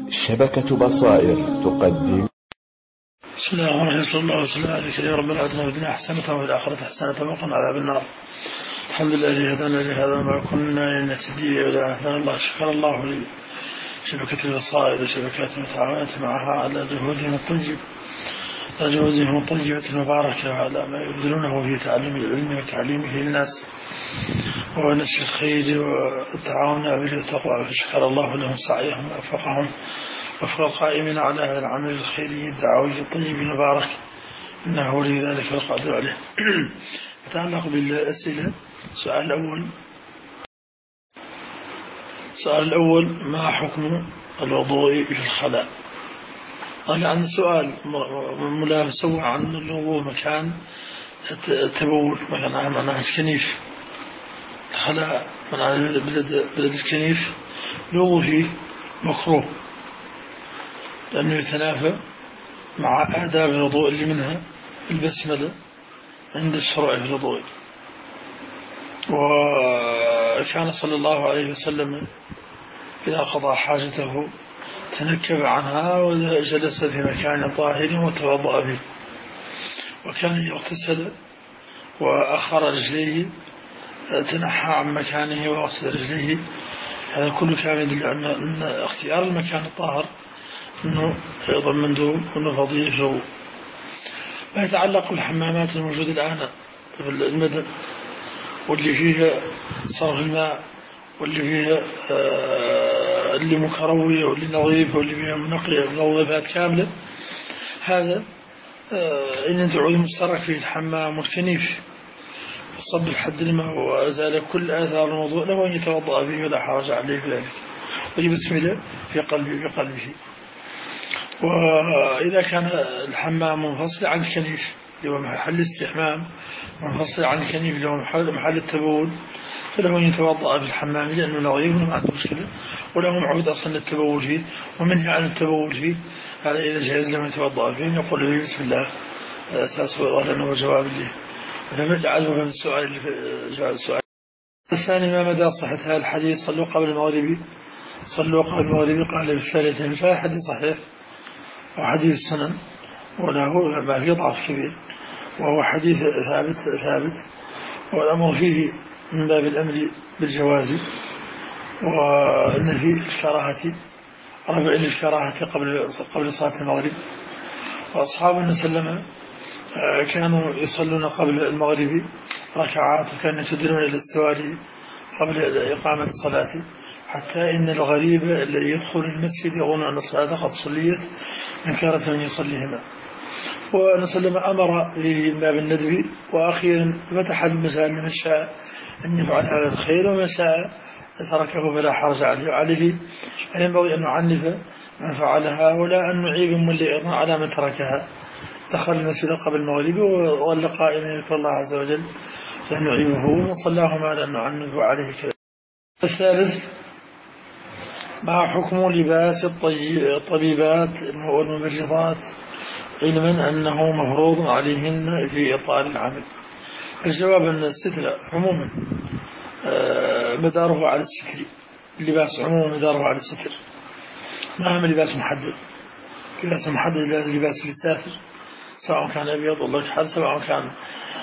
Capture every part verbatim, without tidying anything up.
شبكة بصائر تقدم. بسم الله الرحمن الرحيم. صلى الله عليه عليك يا رب العالمين. الدنيا حسنة وفي الآخرة حسنة وقنا عذاب النار. الحمد لله الذي هدانا لهذا وما كنا لنهتدي لولا أن هدانا الله. شكر الله لشبكة البصائر وشبكات المتعاونة معها على جهودهم الطيبة على جهودهم الطيبة المباركة وعلى ما يبذلونه في تعلم العلم وتعليمه للناس ونشر الخير والتعاون على البر والتقوى. فشكر الله لهم سعيهم ووفقهم وفق القائمين على هذا العمل الخيري الدعوي الطيب المبارك، إنه ولي ذلك والقادر عليه. يتعلق بالأسئلة. السؤال الأول السؤال الأول ما حكم الوضوء في الخلاء؟ قال عن سؤال ملامسة عن الوضوء مكان التبول، مكان معناها الكنيف. الخلاء معناها بلد, بلد الكنيف الوضوء فيه مكروه، لأنه يتنافى مع آداب الوضوء اللي منها البسملة عند الشروع في الوضوء. وكان صلى الله عليه وسلم إذا قضى حاجته تنكب عنها وجلس في مكان طاهر وتوضأ به، وكان يغتسل وأخر رجليه تنحى عن مكانه وغسل رجليه. هذا كله كان يدل على أن اختيار المكان الطاهر أنه أيضا مندوب وأنه فضيل في الوضوء. ما يتعلق بالحمامات الموجودة الآن في المدن واللي فيها صرف الماء واللي فيها آه اللي مكروية واللي نظيفة واللي فيها منقية منظفات كاملة، هذا آه إن تعود مشترك فيه الحمام والكنيف وصب الحد الماء وأزال كل آثار الوضوء له أن يتوضأ به ولا حرج عليه في ذلك ويبسمله في قلبه بقلبه. وإذا كان الحمام منفصل عن الكنيف اللي هو محل استحمام منفصل عن الكنيف اللي هو محل التبول، فله أن يتوضأ في الحمام لأنه نظيف وما عنده مشكلة وله معود أصلا التبول فيه ومنهي عن التبول فيه. هذا إذا جاهز له يتوضأ فيه يقول له بسم الله أساس وغلنا وجواب له. فمجعله من السؤال جواب السؤال الثاني ما مدى صحة هذا الحديث صلوا قبل المغرب صلوا قبل المغرب قال في الثالثين؟ فهذا حديث صحيح وحديث السنن وله ما فيه ضعف كبير وهو حديث ثابت ثابت والأمر فيه من باب الأمر بالجواز وأن فيه الكراهة رفع الكراهة قبل قبل صلاة المغرب. وأصحاب النبي صلى الله عليه وسلم كانوا يصلون قبل المغرب ركعات وكانوا يتدرون إلى السواري قبل إقامة الصلاة، حتى إن الغريب الذي يدخل المسجد يظن أن الصلاة قد صليت من كارثة من يصليهما. ونبي صلى الله عليه وسلم أمر به باب الندب، وأخيرا فتح المسائل لمن شاء أن يفعل هذا الخير ومن شاء تركه فلا حرج عليه. عليه ينبغي أن نعنف من فعلها ولا أن نعيب من أيضا على من تركها. دخل المسجد قبل المغرب وظل قائما يذكر الله عز وجل لا نعيبه وصلاهما لأن نعنف عليه كذا. الثالث ما حكم لباس الطبيبات والممرضات علما أنه مفروض عليهن في إطار العمل؟ الجواب أن الستر عموما مداره على الستر، اللباس عموما مداره على الستر، ما هم لباس محدد. لباس محدد لباس للساتر سواء كان أبيض ولا كحل، سواء كان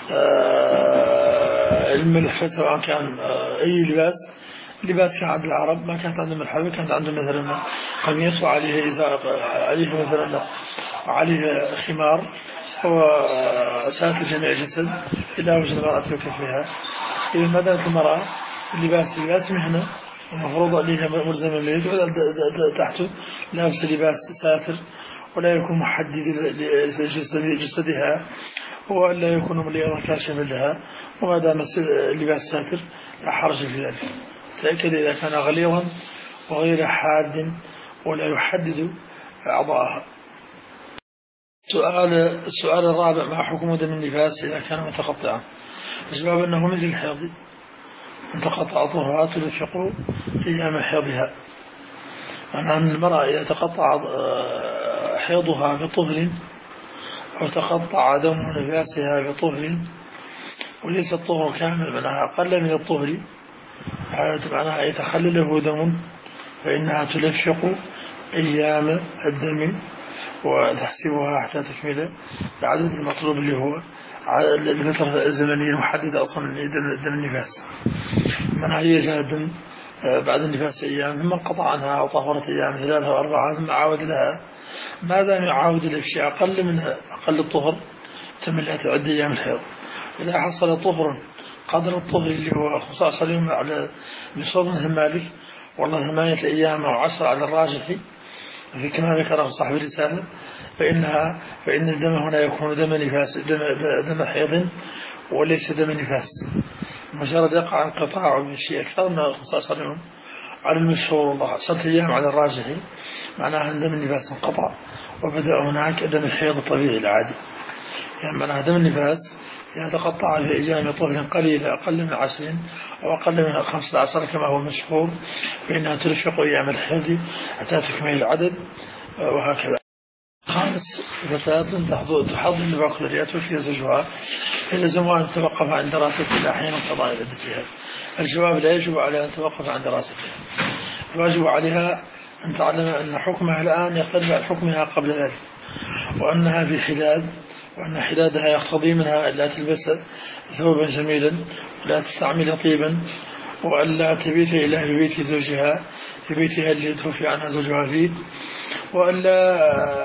الملح، سواء كان أي لباس. اللباس كان عند العرب ما كانت عندهم الحبة، كانت عندهم مثلا قميص وعليه إزار عليه مثلا وعليه خمار هو ساتر جميع الجسد إلا وجه المرأة وكفها. إذا ما دامت المرأة اللباس لباس مهنة ومفروض عليها ملزمة به تحته لابس لباس ساتر ولا يكون محدد لجسدها ولا يكون مليئا كاشفا لها، وما دام اللباس ساتر لا حرج في ذلك. تأكد إذا كان غليظا وغير حاد ولا يحدد أعضاءها. سؤال السؤال الرابع ما حكم دم النفاس إذا كان متقطعا؟ الجواب أنه مثل الحيض، أن تقطع طهرها تلفق أيام حيضها. أن المرأة إذا تقطع حيضها بطهر أو تقطع دم نفاسها بطهر وليس الطهر كامل معناها أقل من الطهر، هذا معناها يتخلله دم فإنها تلفق أيام الدم وتحسبها حتى تكمل العدد المطلوب اللي هو الفترة الزمنية المحددة أصلا لدم النفاس. من هي جاء الدم بعد النفاس أيام ثم انقطع عنها أو طهرت أيام ثلاثة وأربعة ثم عاود لها، ما دام يعاود لها بشيء أقل من أقل الطهر تم لها تعد أيام الحيض. إذا حصل طهر قدر الطهر اللي هو خمسة عشر يوم على مصاب مثل مالك والله ثمانية أيام أو عشر على الراجح في كما ذكره صاحب الرسالة، فإنها فإن الدم هنا يكون دم نفاس دم, دم حيض وليس دم نفاس. مجرد يقع انقطاع بشيء أكثر من خمسة عشر يوم على المشهور والله عشرة أيام على الراجح معناها أن دم النفاس انقطع وبدأ هناك دم الحيض الطبيعي العادي. يعني معناها دم النفاس إذا تقطع بأيام طهر قليلة أقل من عشرين أو أقل من خمسة عشر كما هو المشهور فإنها ترفق أيام الحيض حتى تكمل العدد وهكذا. خامس، فتاة تحضر لبقدريات وفي زوجها فلزمها أن تتوقف عن دراستها إلى حين انقضاء عدتها. الجواب لا يجب عليها أن تتوقف عن دراستها، الواجب عليها أن تعلم أن حكمها الآن يختلف عن حكمها قبل ذلك، وأنها في حداد، وأن حدادها يقتضي منها ألا تلبس ثوبا جميلا ولا تستعمل طيبا وألا تبيت إلا في بيت زوجها في بيتها اللي توفي عنها زوجها فيه، وألا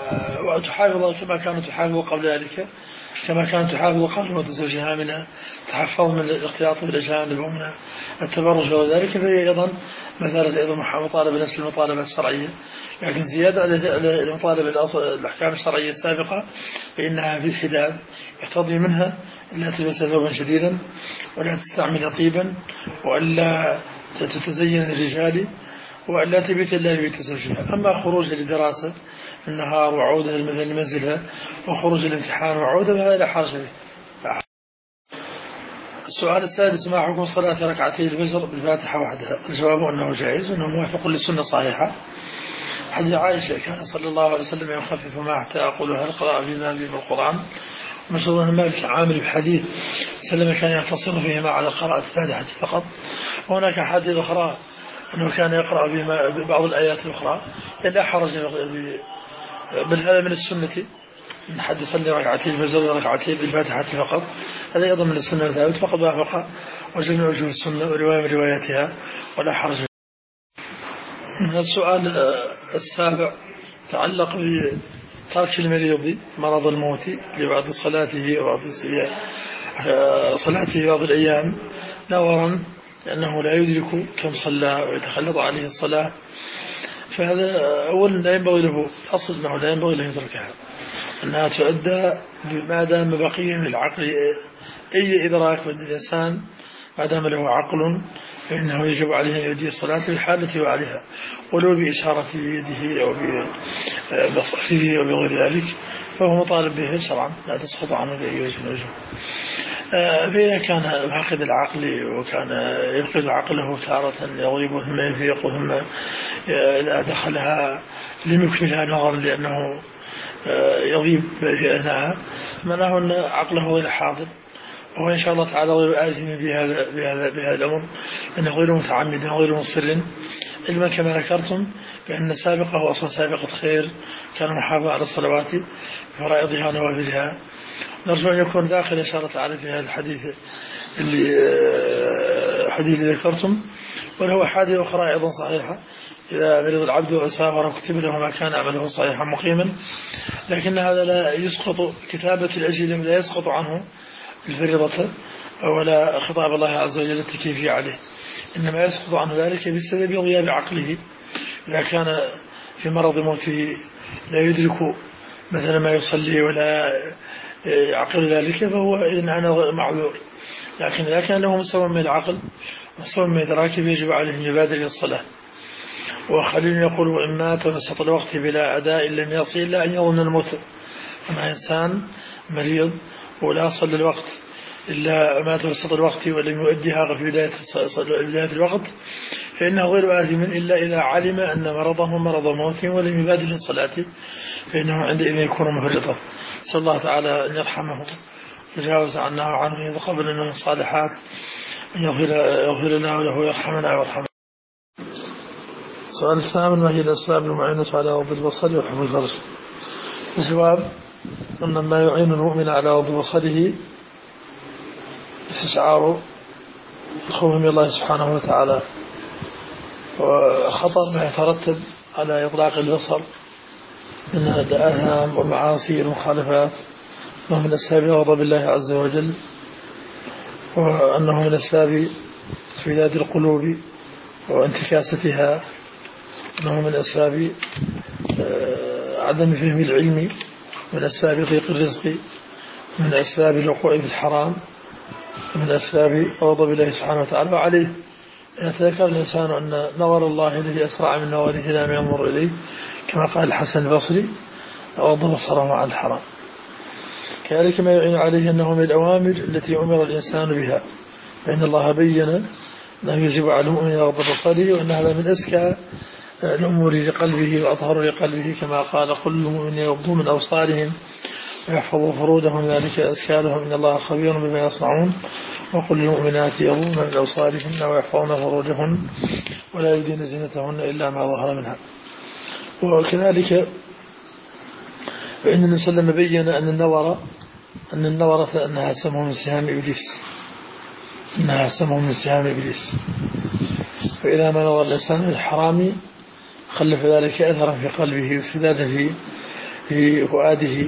وتحافظ كما كانت تحافظ قبل ذلك كما كانت تحافظ قبل موت زوجها من تحفظ من الاختلاط بالأجانب ومن التبرج وذلك، فهي أيضا ما زالت أيضا مطالبة نفس المطالبة الشرعية، لكن زيادة على المطالبة الأحكام الشرعية السابقة فإنها في الحداد يقتضي منها ألا تلبس ثوبا شديدا ولا تستعمل طيبا وألا تتزين الرجال وألا تبيت إلا في بيت زوجها. أما خروج لدراسة النهار وعودة لمنزلها وخروج الامتحان وعودة فهذا لا حرج به. السؤال السادس، ما حكم صلاة ركعتي الفجر بالفاتحة وحدها؟ الجواب أنه جائز وأنه موافق للسنة صحيحة. حديث عائشة كان صلى الله عليه وسلم يخفف ما حتى أقولها القراءة بما في القرآن، ومشهور مالك عامل بحديث سلم كان يقتصر فيهما على قراءة الفاتحة فقط، وهناك حديث أخرى أنه كان يقرأ بما بعض الآيات الأخرى، لا حرج بل هذا من السنة من حد صلي ركعتين الفجر وركعتين بالفاتحة فقط، هذا أيضا من السنة ثابت فقد وافق وجميع وجوه السنة ورواية من رواياتها ولا حرج. السؤال السابع تعلق بترك المريض مرض الموت لبعض صلاته وبعض صلاته بعض الأيام نظرا لأنه لا يدرك كم صلى ويتخلط عليه الصلاة، فهذا أولا لا ينبغي له، الأصل أنه لا ينبغي له يتركها، أنها تؤدى ما دام بقية من العقل أي إدراك من الإنسان ما دام له عقل فإنه يجب عليه أن يؤدي الصلاة للحالة وعليها ولو بإشارة بيده أو بصحفه أو بغير ذلك فهو مطالب به شرعا لا تسقط عنه بأي وجه من وجه. فإذا كان فاقد العقل وكان يفقد عقله تارة يغيب ثم يفيق ثم إذا دخلها لم يكملها نظرا لأنه يغيب في أثناءها فمعناه أن عقله غير حاضر، وهو إن شاء الله تعالى غير آثم بهذا بهذا بهذا الأمر لأنه غير متعمد غير مصر، علما كما ذكرتم بأن سابقه أصلا سابقة خير كان محافظ على الصلوات فرائضها ونوافلها. نرجو أن يكون داخل إن شاء الله تعالى في هذا الحديث اللي حديث اللي ذكرتم، وله حادثة أخرى أيضا صحيحة إذا مرض العبد وسافر وكتب له ما كان عمله صحيحا مقيما، لكن هذا لا يسقط كتابة الأجل لا يسقط عنه الفريضة ولا خطاب الله عز وجل التكليف عليه، إنما يسقط عنه ذلك بسبب غياب عقله. إذا كان في مرض موته لا يدرك مثلا ما يصلي ولا يعقل ذلك فهو إذن أنا معذور، لكن إذا كان له مستوى من العقل مستوى من الإدراك يجب عليه أن يبادر إلى الصلاة. وخليل يقول وإن مات وسط الوقت بلا أداء لم يصل إلا أن يظن الموت. أما إنسان مريض ولا صلى الوقت إلا مات وسط الوقت ولم يؤديها في بداية بداية الوقت فإنه غير آثم إلا إذا علم أن مرضه مرض موت ولم يبادر للصلاة فإنه عندئذ يكون مفرطا. نسأل الله تعالى أن يرحمه ويتجاوز عنا وعنه ويتقبل لنا الصالحات، أن يغفر لنا وله ويرحمنا ويرحمنا. السؤال الثامن: ما هي الأسباب المعينة على غض البصر وحفظ الفرج؟ الجواب أن ما يعين المؤمن على غض بصره استشعار الخوف من الله سبحانه وتعالى وخطر ما يترتب على إطلاق البصر من الآثام والمعاصي والمخالفات، وهو من أسباب غضب الله عز وجل، وأنه من أسباب سويداد القلوب وانتكاستها، أنه من أسباب عدم فهم العلم، من أسباب ضيق الرزق، من أسباب الوقوع في الحرام، من أسباب غضب الله سبحانه وتعالى. وعليه يتذكر الإنسان أن نظر الله الذي أسرع من نظره لم ينظر إليه، كما قال الحسن البصري: غض بصره عن الحرام. كذلك ما يعين عليه أنه من الأوامر التي أمر الإنسان بها، فإن الله بين أنه يجب على المؤمن غض بصره، وأن هذا من أزكى الأمور لقلبه وأطهر لقلبه، كما قال: كل المؤمنين يغضوا من أبصارهم ويحفظوا فروجهم ذلك أزكى لهم إن الله خبير بما يصنعون، وكل المؤمنات يغضن من أبصارهن ويحفظن فروجهن ولا يبدين زينتهن إلا ما ظهر منها. وكذلك فإن النبي صلى الله عليه وسلم بين أن النظر أن النظرة أنها سهم من سهام إبليس، أنها سهم من سهام إبليس، فإذا ما نظر الإنسان الحرام خلف ذلك أثرا في قلبه وسدادا في في فؤاده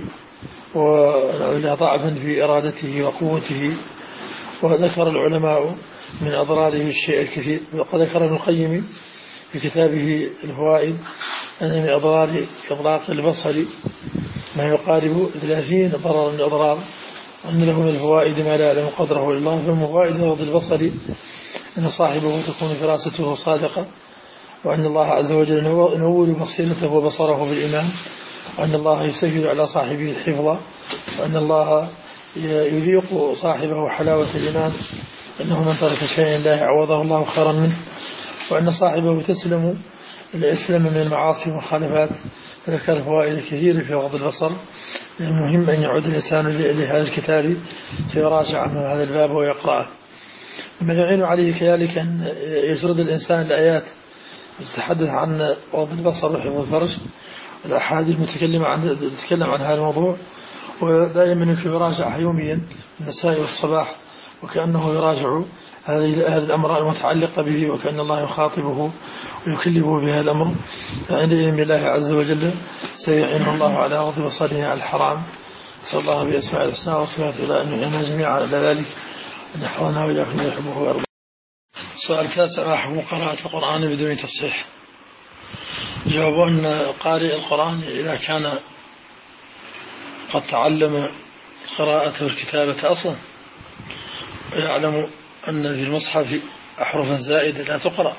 وضعفا في إرادته وقوته. وذكر العلماء من أضراره الشيء الكثير، وقد ذكر ابن القيم في كتابه الفوائد أن من أضرار إطلاق البصر ما يقارب ثلاثين ضررا من أضرار، وأن له من الفوائد ما لا يعلم قدره إلا الله. فمن فوائد غض البصر أن صاحبه تكون فراسته صادقة، وأن الله عز وجل ينور بصيرته وبصره بالإيمان، وأن الله يسهل على صاحبه الحفظ، وأن الله يذيق صاحبه حلاوة الإيمان، أنه من ترك شيئا لا يعوضه الله خيرا منه، وأن صاحبه تسلم الإسلام من المعاصي والمخالفات. فذكر فوائد كثيرة في غض البصر. المهم أن يعود الإنسان لهذا الكتاب فيراجع عنه هذا الباب ويقرأه. وما يعين عليه كذلك أن يجرد الإنسان الآيات تتحدث عن غض البصر وحفظ الفرج، الأحاديث المتكلمة عن تتكلم عن هذا الموضوع، ودائما يراجعها يوميا المساء والصباح، وكأنه يراجع هذه الأمر المتعلقة به، وكأن الله يخاطبه ويكلمه بهذا الأمر. فعندئذ بالله عز وجل سيعينه الله على غض بصره على الحرام. صلى الله بأسماء الحسنى وصفاته إلى أن يعيننا جميعا على ذلك، أن يحفظنا وإياكم يحبه ويرضى. السؤال التاسع: ما حكم قراءة القرآن بدون تصحيح؟ جواب أن قارئ القرآن إذا كان قد تعلم القراءة والكتابة أصلا، ويعلم أن في المصحف أحرفا زائدة لا تقرأ،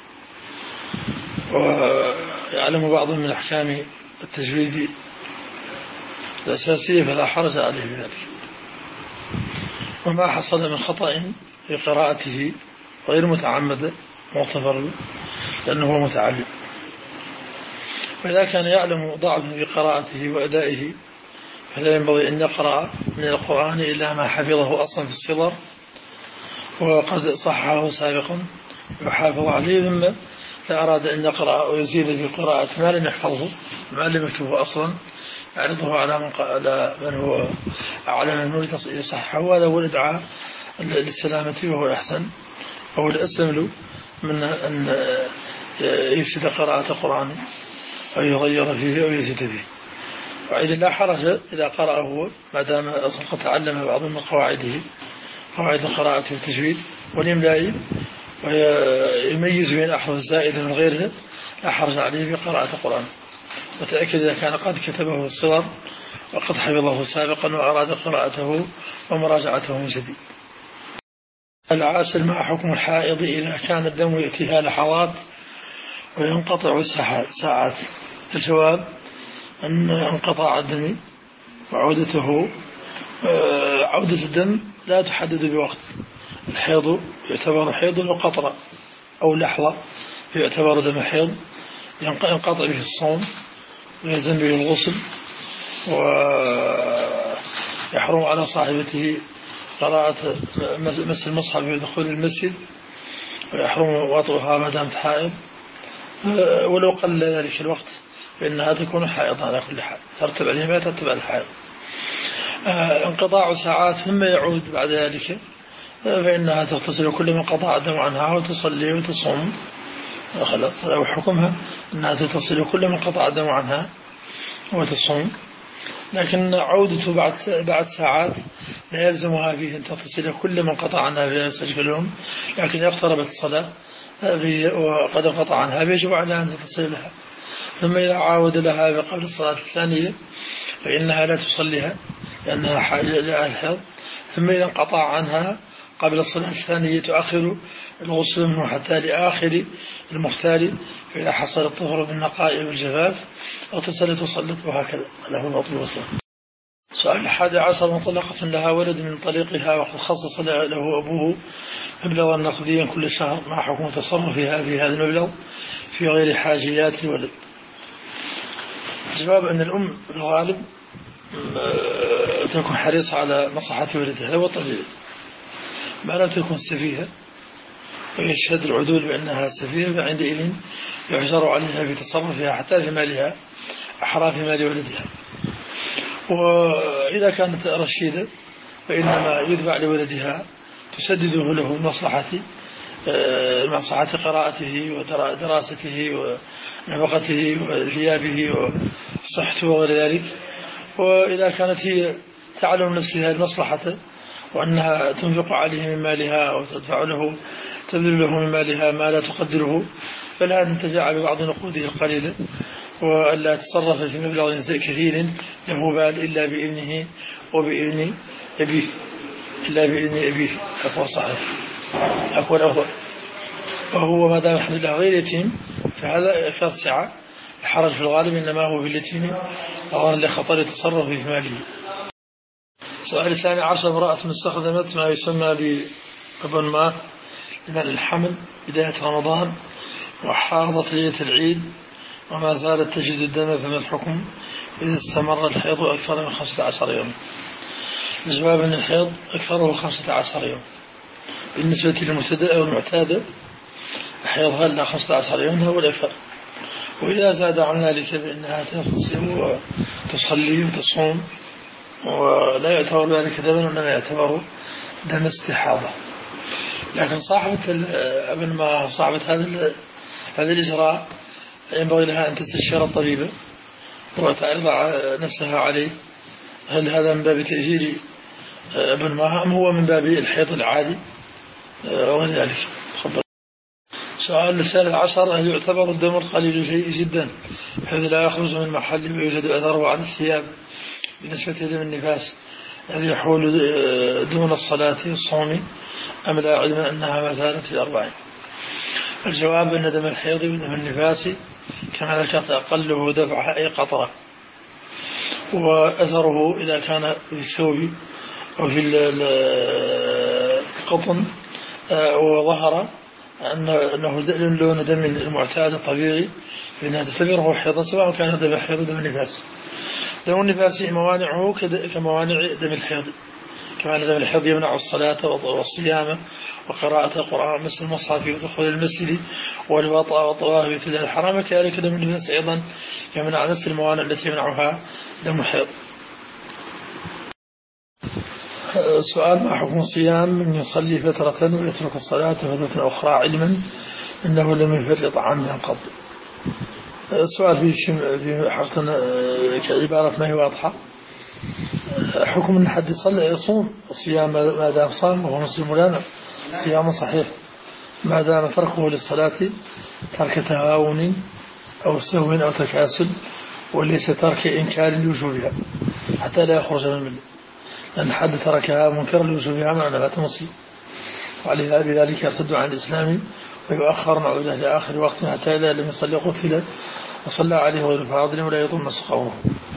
ويعلم بعض من أحكام التجويد الأساسية، فلا حرج عليه بذلك. وما حصل من خطأ في قراءته غير متعمد مغتفر لأنه هو متعلم. وإذا كان يعلم ضعفا في قراءته وأدائه فلا ينبغي أن يقرأ من القرآن إلا ما حفظه أصلا في الصغر وقد صححه سابقا ويحافظ عليه، ثم لا أراد أن يقرأ ويزيد في قراءة ما لم يحفظه ما لم يكتبه أصلا يعرضه على من, على من هو أعلم منه يصححه. هذا هو الإدعاء للسلامة، وهو الأحسن وهو الأسلم له من أن يفسد قراءة القرآن أو يغير فيه أو يزيد فيه. وإذا لا حرج إذا قرأ هو ما دام أصلا قد تعلم بعض من قواعده، قواعد القراءة والتجويد والإملاء، ويميز بين الأحرف الزائدة من غيرها، لا حرج عليه بقراءة القرآن. وتأكد إذا كان قد كتبه في الصغر وقد حفظه سابقا وأراد قراءته ومراجعته من جديد. العاشر: ما حكم الحائض إذا كان الدم يأتيها لحظات وينقطع ساعات؟ الجواب أن انقطاع الدم وعودته عودة الدم لا تحدد بوقت. الحيض يعتبر حيض وقطرة أو لحظة يعتبر دم حيض، ينقطع به الصوم ويلزم به الغسل، ويحرم على صاحبته قراءة مس المصحف بدخول المسجد، ويحرم وطئها ما دامت حائض، ولو قل ذلك الوقت فإنها تكون حائضا على كل حال، ترتب عليها ما ترتب على الحائض. انقطاع ساعات ثم يعود بعد ذلك فإنها تغتسل كل ما انقطع الدم عنها وتصلي وتصوم، خلاص هذا حكمها أنها تغتسل كل ما انقطع الدم عنها وتصوم. لكن عودته بعد بعد ساعات لا يلزمها فيه أن تغتسل كل ما انقطع عنها في سجل اليوم، لكن اقتربت الصلاة وقد انقطع عنها يجب عليها أن تغتسل لها. ثم إذا عاود لها قبل الصلاة الثانية فإنها لا تصليها لأنها حاجة لها الحيض. ثم إذا انقطع عنها قبل الصلاة الثانية تؤخر الغسل منه حتى لآخر المختار، فإذا حصل الطهر بالنقاء والجفاف اغتسلت وصلت وهكذا. هذا هو المطلوب والصلاة. سؤال الحادي عشر: مطلقة لها ولد من طليقها وقد خصص له أبوه مبلغا نقديا كل شهر، ما حكم تصرفها في هذا المبلغ في غير حاجيات الولد؟ الجواب أن الأم الغالب تكون حريصة على مصلحة ولدها، هذا هو الطبيعي، ما لم تكن سفيهة ويشهد العدول بأنها سفيهة فعندئذ يحجر عليها في تصرفها حتى في مالها أحرى في مال ولدها. وإذا كانت رشيدة فإنما يتبع لولدها تسدده له مصلحة مصلحة قراءته ودراسته ونفقته وثيابه وصحته وغير ذلك. وإذا كانت هي تعلم نفسها المصلحة وأنها تنفق عليه من مالها أو تدفع له تبذل له من مالها ما لا تقدره فلا تنتفع ببعض نقوده القليلة وألا تصرف في مبلغ كثير له بال إلا بإذنه وبإذن أبيه إلا بإذن أبيه. أقوى صحيح أقوى الأفضل. وهو ما دام حمل غير يتيم فهذا أكثر سعة، الحرج في الغالب إنما هو في اليتيم أو لخطر يتصرف في ماله. سؤال الثاني عشر: امرأة استخدمت ما يسمى بابونماه لمنع الحمل بداية رمضان وحاضت ليلة العيد وما زالت تجد الدم، فما الحكم إذا استمر الحيض أكثر من خمسة عشر يوم؟ الجواب أن الحيض أكثره خمسة عشر يوم. بالنسبة للمبتدأ والمعتادة حيضها إلا خمسة عشر يوم هو الأكثر، وإذا زاد عن ذلك فإنها تغتسل وتصلي وتصوم ولا يعتبر ذلك دما وإنما يعتبر دم استحاضة. لكن صاحبة ابن ما صاحبة هذا هذا الإجراء ينبغي لها أن تستشير الطبيبة وتعرض نفسها عليه، هل هذا من باب تأثير ابن ما أم هو من باب الحيض العادي وغير ذلك. سؤال الثالث عشر: هل يعتبر الدم القليل شيء جدا حيث لا يخرج من محله ويوجد أثره على الثياب بالنسبة لدم النفاس، هل يحول دون الصلاة والصوم أم لا، علم أنها ما زالت في أربعين؟ الجواب أن دم الحيض ودم النفاس كما ذكرت أقله دفعها أي قطرة، وأثره إذا كان في الثوب أو في القطن وظهر أنه لون دم المعتاد الطبيعي فإنها تعتبره حيضا سواء كان دم الحيض ودم النفاس. دم النفاس موانعه كموانع دم الحيض، كما أن دم الحيض يمنع الصلاة والصيام وقراءة القرآن مثل المصحف ودخول المسجد والوطأ والطواف مثل الحرام، كذلك دم النفاس أيضا يمنع نفس الموانع التي يمنعها دم الحيض. سؤال: ما حكم صيام من يصلي فترة ويترك الصلاة فترة أخرى علما أنه لم يفرط عمدا قط؟ السؤال في حقا كعبارة ما هي واضحة. حكم أن حد يصلي يصوم صيام ما دام صام وهو مسلم لنا صيام صحيح ما دام تركه للصلاة ترك تهاون أو سهو أو تكاسل وليس ترك إنكار لوجوبها حتى لا يخرج من المله، لأن حد تركها منكر لوجوبها من علامات المسلم، وعلى ذلك يرتد عن الإسلام ويؤخر نعوذ بالله لآخر وقت حتى إذا لم يصلي قتل وصلى عليه غير فاضل ولا يضم صقره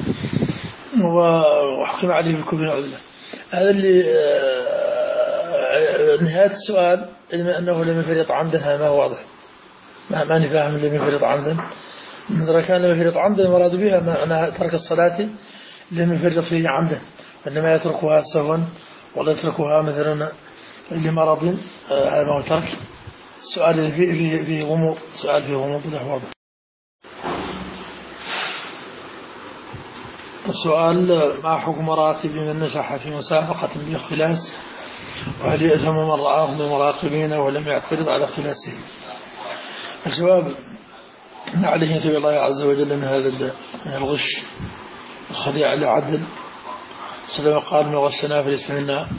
وحكم عليه بالكفر نعوذ بالله. هذا اللي نهاية السؤال أنه لم يفرط عمدا، هذا ما هو واضح، ما ما نفهم لم يفرط عمدا. إذا كان لم يفرط عمدا مراد بها معناها ترك الصلاة لم يفرط فيه عمدا، وإنما يتركها سهوا ولا يتركها مثلا لمرض، هذا هو ترك. السؤال فيه فيه غموض، سؤال فيه غموض له واضح. السؤال: ما حكم مراتب من نجح في مسابقة بالاختلاس، وهل يأثم من رآه من المراقبين ولم يعترض على اختلاسه؟ الجواب: إن عليه يتبع الله عز وجل من هذا الغش الخديع لعدل، سلم قال: من غشنا فليس منا.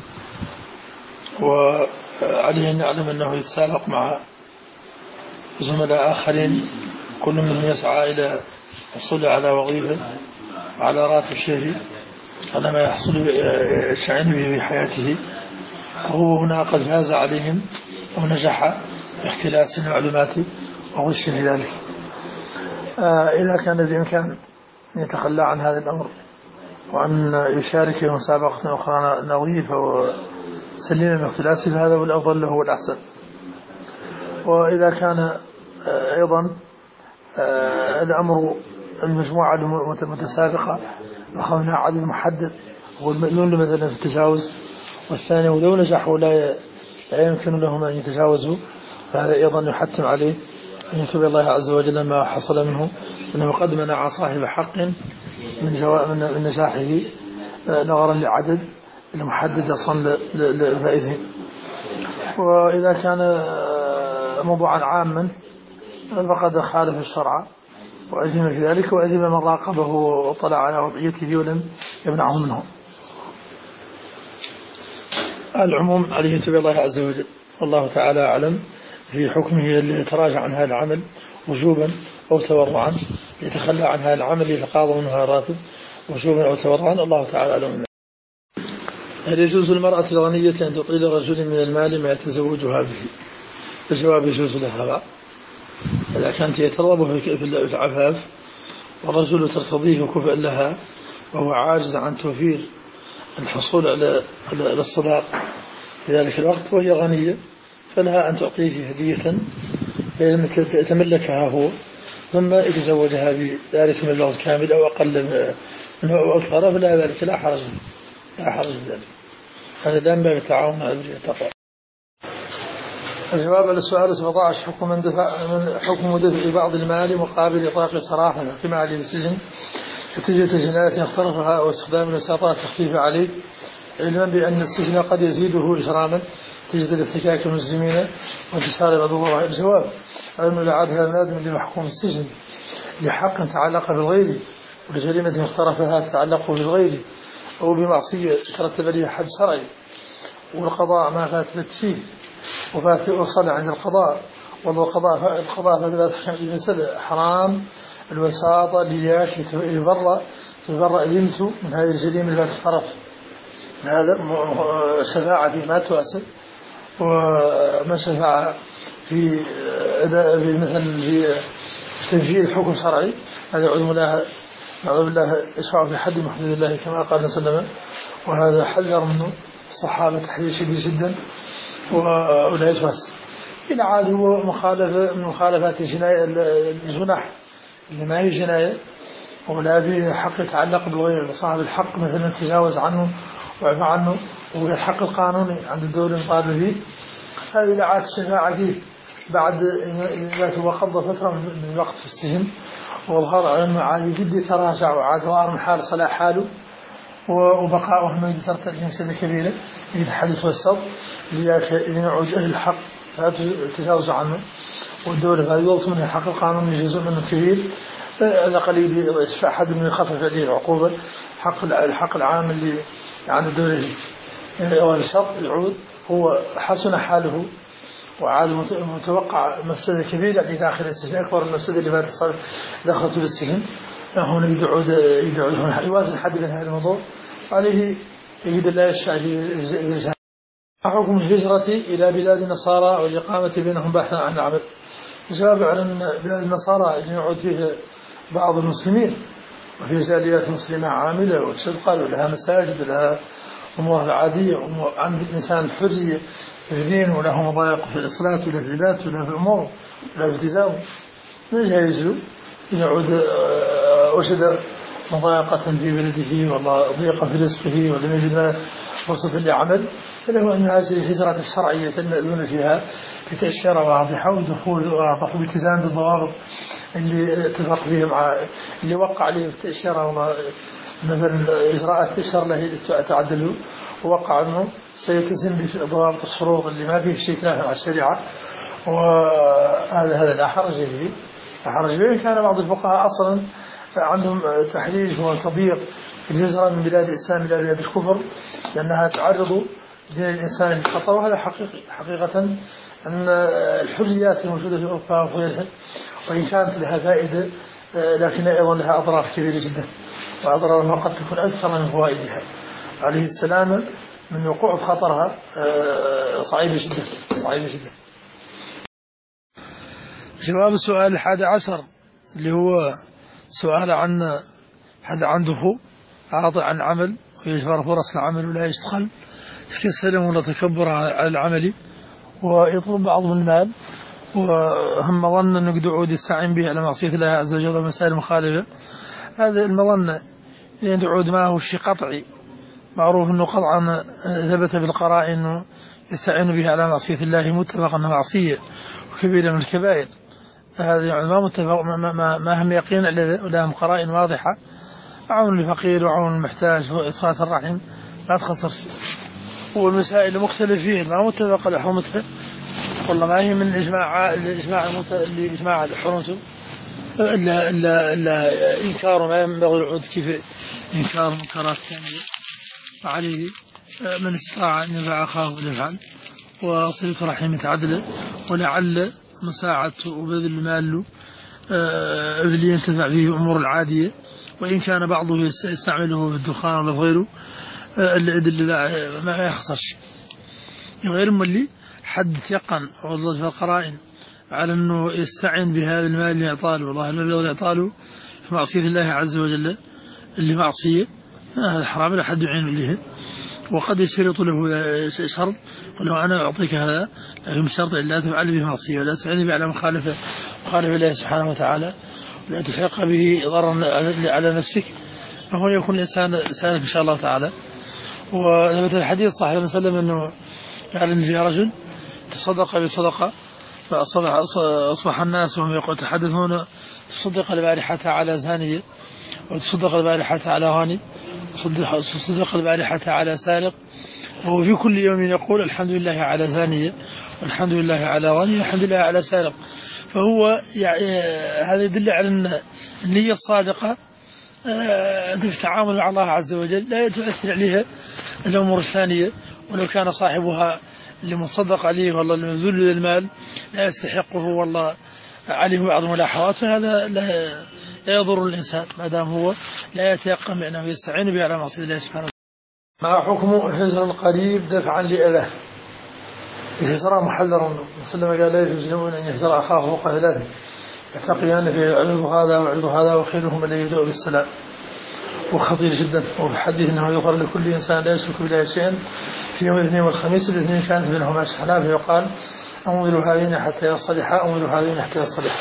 وعليه أن يعلم أنه يتسابق مع زملاء آخرين كل منهم يسعى إلى الحصول على وظيفة وعلى راتب شهري على ما يحصل يشعن به في حياته، وهو هنا قد فاز عليهم ونجح باختلاس المعلومات وغش في ذلك. آه إذا كان بإمكان يتخلى عن هذا الأمر وأن يشارك في مسابقة أخرى نظيفة وسليمة من اختلاسه، فهذا هو الأفضل له والأحسن. وإذا كان آه أيضا آه الأمر المجموعة المتسابقة أخذنا عدد محدد هو المأذون مثلا في التجاوز، والثاني ولو نجحوا لا لا يمكن لهم أن يتجاوزوا، فهذا أيضا يحتم عليه أن يتوب الله عز وجل ما حصل منه، أنه قد منع صاحب حق من جواء من نجاحه نظرا لعدد المحدد أصلا للفائزين. وإذا كان موضوعا عاما فقد خالف الشرع وأذم في ذلك، وأذم من راقبه وطلع على وضعيته ولم يمنعه منه. العموم عليه يتبع الله عز وجل، والله تعالى أعلم في حكمه اللي يتراجع عن هذا العمل وجوبا أو تورعا، يتخلى عن هذا العمل يتقاضى منها راتب وجوبا أو تورعا، الله تعالى أعلم. هل يجوز المرأة الغنية أن تعطي لرجل من المال ما يتزوجها به؟ الجواب: يجوز لها إذا كانت يترغب في العفاف والرجل ترتضيه كفء لها وهو عاجز عن توفير الحصول على الصداق في ذلك الوقت وهي غنية، فلها أن تعطيه هدية يتملكها هو، ثم يتزوجها بذلك من المبلغ الكامل أو أقل منه أو أكثر، فلا ذلك لا حرج لا حرج ذلك. هذا لا ينبغي التعاون على البر والتقوى. الجواب على السؤال سبعة عشر: حكم من دفع من حكم دفع بعض المال مقابل إطلاق سراحه كما عليه بالسجن نتيجة جناية اقترفها أو استخدام الوساطات التخفيف عليه، علما بأن السجن قد يزيده إجراما نتيجة الاحتكاك المسلمين وانتصار بعض الله. الجواب: علم العاد هذا نادم لمحكوم السجن لحق تعلق بالغير ولجريمة اقترفها تتعلق بالغير أو بمعصية ترتب عليها حد شرعي، والقضاء ما فات فيه وفات وصل عند القضاء، والقضاء القضاء فات حكم المسألة حرام الوساطة لياك يبرأ يبرأ ذمته من هذه الجريمة التي اقترف. هذا شفاعة في ما تؤسد، وما شفاعة في أداء في مثلا في تنفيذ حكم شرعي، هذا يعلم الله نعوذ بالله يشفع في حد محمد الله كما قال صلى الله عليه وسلم، وهذا حذر منه الصحابة تحذير شديد جدا ولا يتوسع. إن عاد هو مخالفة من مخالفات الجناية الجناح اللي ما هي جناية ولا به حق يتعلق بالغير، صاحب الحق مثلا تجاوز عنه وعفى عنه وهو الحق القانوني عند الدولة المطالب فيه، هذه لا عاد الشفاعة فيه بعد إذا هو قضى فترة من الوقت في السجن وظهر على أنه عاد جدي تراجع وعاد ظهر من حال صلاح حاله وبقاؤه من ترتد جنسية كبيرة يتحدث والسط ليعود أهل الحق فتجاوز عنه، والدولة فهذه يوصف من الحق القانوني جزء منه كبير، هذا قليل يشفع حد من يخفف عليه العقوبة حق الحق العام اللي عند الدولة. والشرط العود هو حسن حاله وعاد متوقع مفسدة كبيرة لداخل السجن أكبر من المفسدة اللي بعد دخلت بالسجن، هنا يدعود يدعود هنا يوازن حد من هذا الموضوع، عليه يجد الله يشفع في. حكم الهجرة إلى بلاد النصارى والإقامة بينهم بحثا عن العمل. جواب على بلاد النصارى اللي يعود فيها بعض المسلمين وفي جاليات مسلمة عاملة وتشتغل ولها مساجد ولها أمور العادية وعند الإنسان الحرية في الدين وله مضايق في الصلاة ولا في العبادة ولا في أمور ولا في التزام، من جايز يعود وجد مضايقة في بلده والله ضيقة في رزقه ولم يجد فرصة لعمل، فله أن يهاجر الهجرة الشرعية المأذون فيها بتأشيرة واضحة ودخول واضح والتزام بالضوابط اللي اتفق فيه مع اللي وقع عليه بالتأشيرة مثلا إجراءات التأشيرة له تعدله، ووقع أنه سيلتزم بضوابط الشروط اللي ما فيه شيء تنافي مع الشريعة، وهذا هذا لا حرج فيه لا حرج فيه. كان بعض الفقهاء أصلا عندهم تحريج وتضييق الهجرة من بلاد الإسلام إلى بلاد الكفر لأنها تعرض دين الإنسان للخطر، وهذا حقيقي حقيقة أن الحريات الموجودة في أوروبا وغيرها وإن كانت لها فائدة لكن أيضا لها أضرار كبيرة جدا، وأضرارها قد تكون أكثر من فوائدها. عليه السلام من وقوع خطرها صعيبة جدا صعيبة جدا. جواب السؤال الحادي عشر اللي هو سؤال عن حد عنده عاطل عن عمل ويجبر فرص العمل ولا يشتغل يتكسل ولا تكبر على العمل ويطلب بعضهم المال، وهم ظن أنه قد يستعين به على معصية الله عز وجل ومسائل مخالفة. هذا المظنة لأن تعود معه شيء قطعي معروف أنه قطعا ثبت بالقرائن أنه يستعين به على معصية الله، متفق أنه معصية وكبيرة من الكبائر. هذا يعني ما متفق ما, ما, ما هم يقين لهم قرائن واضحة، عون الفقير وعون المحتاج وإصلاة الرحم لا تخسر شيء. والمسائل المختلف فيه ما متفق على حرمتها والله ما هي من إجماع الإجماع اللي إجماع حرمته إلا إلا إلا إنكار ما ينبغي العود كيف إنكار منكرات ثانية، فعليه من استطاع أن ينفع أخاه فليفعل، وصلة رحم متعدلة، ولعل مساعدته وبذل المال له اللي ينتفع به أمور العادية، وإن كان بعضه يستعمله في الدخان ولا غيره اللي ما يخسر شيء. غير مولي حد يقن والله في القرائن على أنه يستعين بهذا المال اللي يعطاله، والله الذي يعطاله في معصية الله عز وجل اللي معصية هذا حرام لا حد يعين له، وقد يشترط له شرط ولو أنا أعطيك هذا لكن بشرط لا تفعل به معصية ولا تستعين به على مخالفة مخالفة الله سبحانه وتعالى، لا تلحق به ضررا على نفسك، فهو يكون الإنسان سالك إن شاء الله تعالى. وثبت الحديث صحيح صلى الله عليه وسلم أنه قال إن في رجل تصدق بصدقة فأصبح أصبح الناس وهم يتحدثون تصدق البارحة على زانية وتصدق البارحة على غاني وتصدق البارحة على سارق، وهو في كل يوم يقول الحمد لله على زانية والحمد لله على غاني والحمد لله على سارق. فهو يعني هذا يدل على أن النية الصادقة في التعامل مع الله عز وجل لا تؤثر عليها الأمور الثانية، ولو كان صاحبها اللي متصدق عليه والله المذل المال لا يستحقه والله عليه بعض الملاحظات، فهذا لا يضر الإنسان ما دام هو لا يتيقن بأنه يستعين به على معصية الله سبحانه وتعالى. ما حكم هجر القريب دفعا لأذاه؟ الهجرة محذر وسلم قال لا يجوز لمن أن يهجر أخاه فوق ثلاثة يتقيان في عرض هذا وعرض هذا وخيرهم الذي يبدأ بالسلام، وخطير جدا. وفي الحديث أنه يقال لكل إنسان لا يشرك بالله شيئا في يوم الاثنين والخميس الاثنين كانت بينهما شحناء، فيقال أمضلوا هذين حتى يصلحا أمضلوا هذين حتى يصلحا.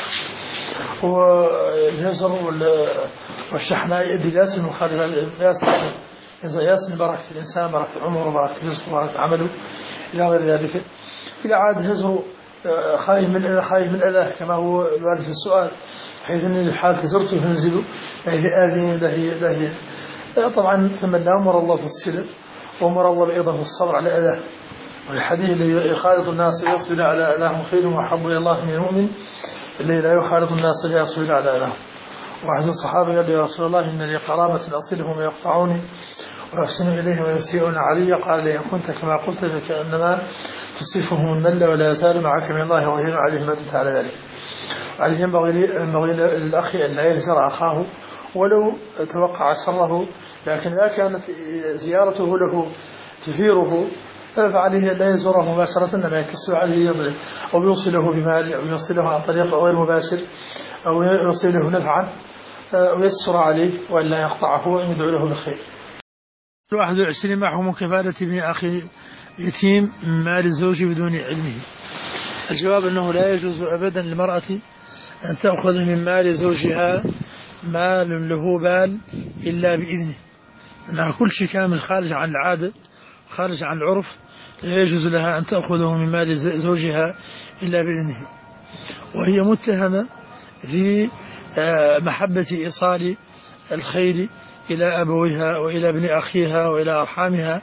والهجر والشحناء يؤدي ياسر مخالفة ياسر ياسر بركة الإنسان بركة عمره بركة رزقه بركة عمله إلى غير ذلك. إذا عاد هجر خايف من خايف من أذاه كما هو الوارد في السؤال، حيث أن الحال تزرته فانزلوا لا آذين لا هي طبعا ثم لا أمر الله في الصلة وأمر الله أيضا في الصبر على أذاه. والحديث الذي يخالط الناس ويصبر على أذاهم خير وأحب إلى الله من المؤمن الذي لا يخالط الناس لا يصبر على أذاهم. واحد من الصحابة قال يا رسول الله إن لي قرابة أصلهم ويقطعوني وأحسن إليهم ويسيئون علي، قال لي إن كنت كما قلت فكأنما تصفهم النل ولا يزال معك من الله ظهير عليه ما دمت على ذلك. عليه ينبغي للأخ أن لا يهجر أخاه ولو توقع شره، لكن إذا كانت زيارته له تثيره فعليه لا يزوره مباشرة إنما يتصل عليه يضرب أو يوصله بمال أو يوصله عن طريق غير مباشر أو يوصله نفعا ويستر عليه وإلا يقطعه ويدعو له بالخير. واحد وعشرين ما حكم كفالة ابن أخي يتيم من مال الزوج بدون علمه؟ الجواب أنه لا يجوز أبدا للمرأة أن تأخذ من مال زوجها مال له بال إلا بإذنه، أنها كل شيء كامل خارج عن العادة خارج عن العرف لا يجوز لها أن تأخذه من مال زوجها إلا بإذنه. وهي متهمة في محبة إيصال الخير إلى أبويها وإلى ابن أخيها وإلى أرحامها،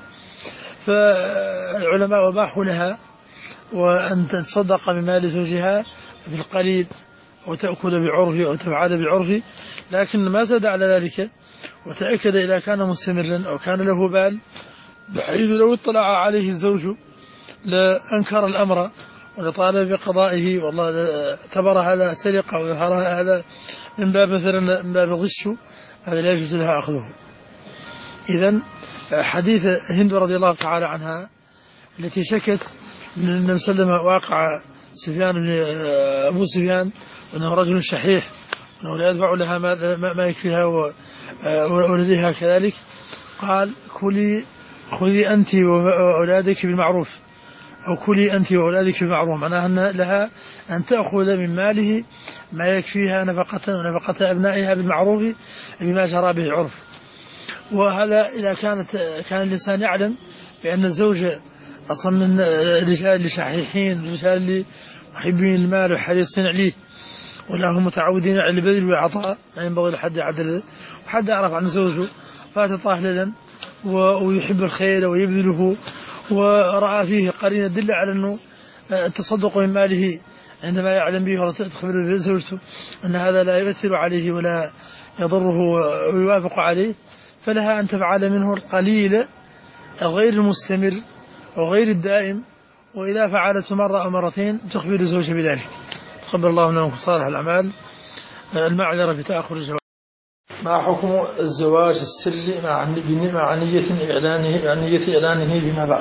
فالعلماء أباحوا لها وأن تتصدق من مال زوجها بالقليل أو تأكل بعرفه أو تفعل بعرفه، لكن ما زاد على ذلك وتأكد إذا كان مستمرا أو كان له بال بحيث لو اطلع عليه الزوج لأنكر الأمر ولطالب بقضائه والله اعتبر هذا سرقة وظهر هذا من باب مثلا من باب غش، هذا لا يجوز لها أخذه. إذن حديث هند رضي الله تعالى عنها التي شكت من النبي صلى الله عليه وسلم واقع سفيان بن أبو سفيان وأنه رجل شحيح وأنه لا يدفع لها ما يكفيها وولدها كذلك، قال كلي خذي أنت وأولادك بالمعروف أو كلي أنت وأولادك بالمعروف، معناها أن لها أن تأخذ من ماله ما يكفيها نفقة ونفقة أبنائها بالمعروف بما جرى به العرف. وهذا إذا كانت كان الإنسان يعلم بأن الزوج أصلا من رجال شحيحين، رجال محبين المال وحريصين عليه ولا هم متعودين على البذل والعطاء، ما ينبغي لحد يعدل وحد يعرف عن زوجه فات طاهلا ويحب الخير ويبذله ورأى فيه قرينة تدل على أنه التصدق من ماله عندما يعلم به ولا تخبره زوجته أن هذا لا يؤثر عليه ولا يضره ويوافق عليه، فلها أن تفعل منه القليل غير المستمر وغير الدائم، وإذا فعلت مرة أو مرتين تخبر زوجها بذلك. تقبل الله منكم صالح الأعمال. المعذرة في تأخر الزواج. ما حكم الزواج السري مع مع نية إعلانه نية إعلانه بما بعد؟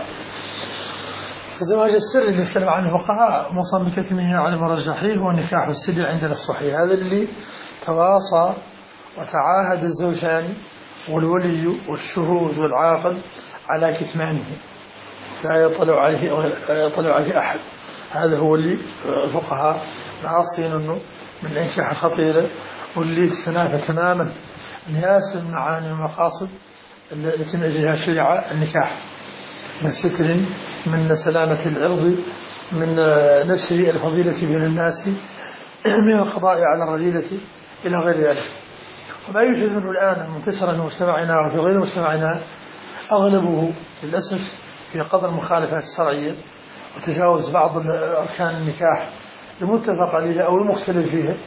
الزواج السري اللي يتكلم عنه الفقهاء مصمم بكتمه على مرجحيه هو النكاح السري عند الصحيح، هذا اللي تواصى وتعاهد الزوجان والولي والشهود والعاقد على كتمانه لا يطلع عليه أو لا يطلع عليه أحد، هذا هو اللي الفقهاء عاصين انه من الانكاح الخطيره واللي تتنافى تماما نياس المعاني والمقاصد التي من اجلها الشريعه النكاح، من ستر، من سلامه العرض، من نشر الفضيله بين الناس، من القضاء على الرذيله الى غير ذلك. وما يوجد منه الان منتشرا في مجتمعنا وفي غير مجتمعنا اغلبه للاسف في قدر المخالفات الشرعيه وتجاوز بعض أركان النكاح المتفق عليها أو المختلف فيها،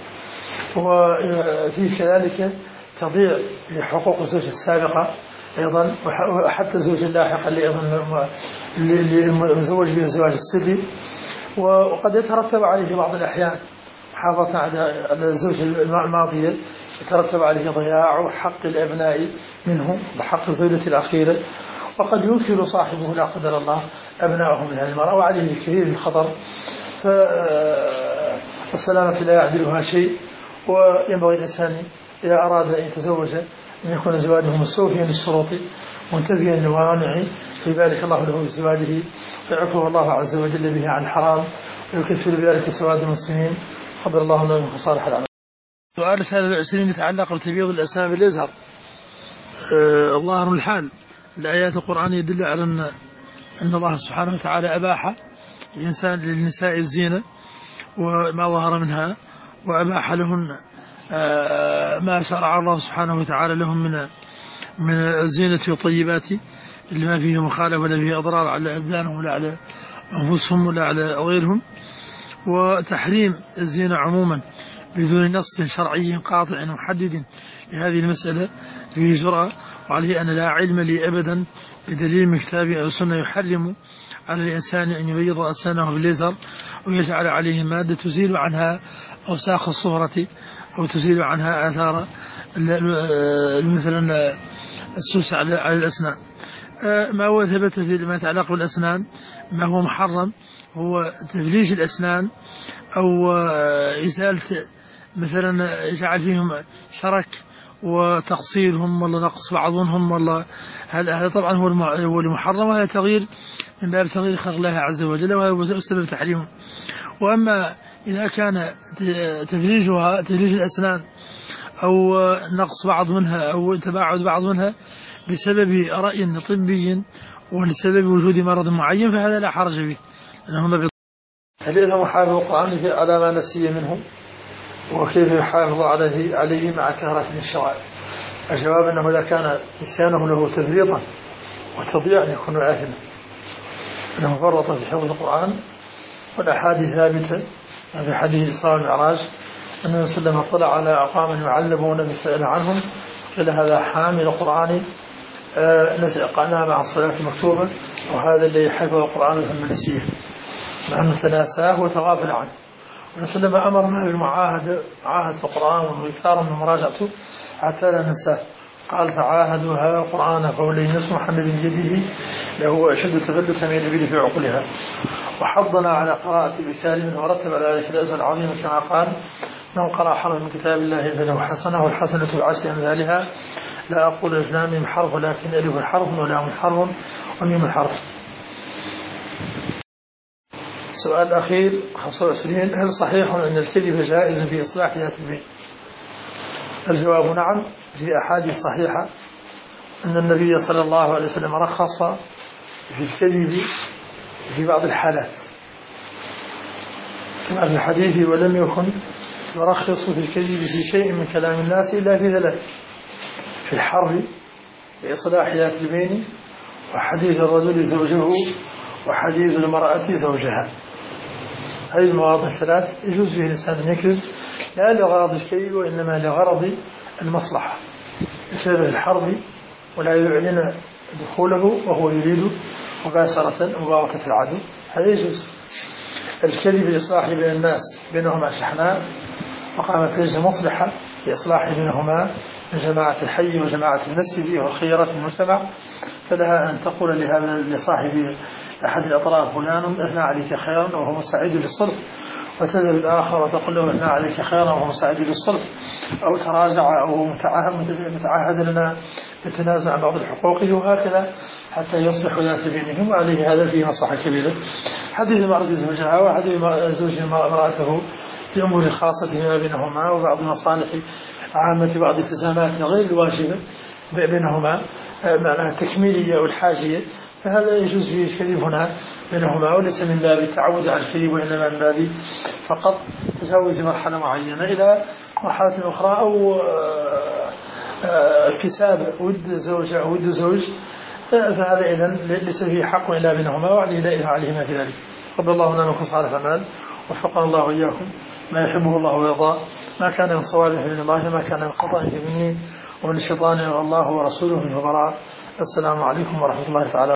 وفيه كذلك تضييع لحقوق الزوجة السابقة أيضا وحتى الزوج اللاحق اللي أيضا اللي مزوج به الزواج السري، وقد يترتب عليه في بعض الأحيان محافظة على الزوجة الماضية يترتب عليه ضياع حق الأبناء منه بحق الزوجة الأخيرة، وقد ينكر صاحبه لا قدر الله أبنائه من هذه المرأة وعليه الكثير من الخطر، فالسلامة لا يعدلها شيء. وينبغي الإنسان إذا أراد أن يتزوج أن يكون زواجه مستوفيا للشروط منتفيا للموانع فيبارك الله له في زواجه ويعفو الله عز وجل به عن الحرام ويكثر بذلك سواد المسلمين. قبل الله لنا منكم صالح الأعمال. سؤال سالة العشرين يتعلق بتبييض الأسنان بالإزهار. أه ظاهر الحال الآيات القرآنية يدل على أن أن الله سبحانه وتعالى أباح الإنسان للنساء الزينة وما ظهر منها، وأباح لهن ما شرع الله سبحانه وتعالى لهم من من الزينة والطيبات اللي ما فيه مخالفة ولا فيه أضرار على أبدانهم ولا على أنفسهم ولا على غيرهم، وتحريم الزينة عموما بدون نص شرعي قاطع محدد لهذه المسألة فيه جرأة، وعليه أن لا علم لي أبدا بدليل من كتاب أو سنة يحرم على الإنسان أن يبيض أسنانه بالليزر ويجعل عليه مادة تزيل عنها أوساخ الصفرة أو تزيل عنها آثار مثلا السوس على الأسنان. ما هو ثبت في ما يتعلق بالأسنان ما هو محرم هو تفليج الأسنان أو إزالة مثلا جعل فيهم شرك وتقصيرهم ولا نقص بعضهم ولا هذا هذا طبعا هو المحرم، وهذا تغيير من باب تغيير خلق الله عز وجل وهذا سبب تحريمه. وأما إذا كان تفليجها تفليج الأسنان أو نقص بعض منها أو تباعد بعض منها بسبب رأي طبي ولسبب وجود مرض معين فهذا لا حرج فيه، لأنهم هل يذهب حافظ القرآن على ما نسي منه وكيف يحافظ عليه عليه مع كثرة الانشغال؟ الجواب أنه إذا كان نسيانه له تفريطا وتضييعا يكون آثما، أنه فرط في حفظ القرآن. والأحاديث ثابتة في حديث الإسراء والمعراج أن النبي صلى الله عليه وسلم اطلع على أقوام يعلمون فسأل عنهم قيل هذا حامل القرآن نام عن الصلاة المكتوبة، وهذا الذي حفظ القرآن ثم نسيه، مع أنه تناساه وتغافل عنه. والنبي صلى الله عليه وسلم أمرنا بالمعاهدة، معاهدة القرآن والإكثار من مراجعته حتى لا ننساه. قال تعاهدوا هذا القرآن فهو الذي نصف محمد بيده له أشد تفلتا من الإبل في عقلها. وحضنا على قراءة مثال منه ورتب على ذلك الأجر العظيم كما قال من قرأ حرف من كتاب الله فله حسنة والحسنة بعشر أمثالها. لا أقول ألف لام ميم حرف ولكن ألف حرف ولام حرف وميم حرف. السؤال الأخير خمسة وعشرين: هل صحيح أن الكذب جائز في إصلاح ذات البين؟ الجواب نعم. في أحاديث صحيحة أن النبي صلى الله عليه وسلم رخص في الكذب في بعض الحالات، كما في حديثه ولم يكن يرخص في الكذب في شيء من كلام الناس إلا في ثلاث: في الحرب بإصلاح ذات البين، وحديث الرجل زوجه، وحديث المرأة زوجها. هذه المواضع الثلاث يجوز فيه الإنسان أن يكذب لا لغرض الكذب وإنما لغرض المصلحة. الكذب في الحرب ولا يعلن دخوله وهو يريد مباشرة مباغتة العدو، هذا يجوز. الكذب بالإصلاح بين الناس بينهما شحناء وقامت لجنة مصلحة لإصلاح بينهما من جماعة الحي وجماعة المسجد والخيرة المجتمع، فلها أن تقول لهذا لصاحب أحد الأطراف فلان أثنى عليك خيرا وهو مستعد للصلح، وتذهب الآخر وتقول له أثنى عليك خيرا وهو مستعد للصلح، أو تراجع أو متعهد لنا بالتنازع عن بعض الحقوق، وهكذا حتى يصلح ذات بينهم، وعليه هذا فيه مصلحة كبيرة. حديث المرأة زوجها وحديث زوج امرأته في أمور خاصة ما بينهما وبعض مصالح عامة بعض التزامات غير الواجبة بينهما معناها التكميلية والحاجية، فهذا يجوز فيه الكذب هنا بينهما، وليس من باب التعود على الكذب وإنما من باب فقط تجاوز مرحلة معينة إلى مرحلة أخرى، أو اكتساب ود زوجة أو ود زوج، فهذا إذن ليس فيه حق إلا بينهما وعليه لا إثم عليهما في ذلك. رب الله لنا منكم صالح الأعمال، وفقنا الله وإياكم ما يحبه الله ويرضاه، ما كان من صواب من الله ما كان من خطأ مني ومن الشيطان والله ورسوله منه براء. السلام عليكم ورحمة الله تعالى.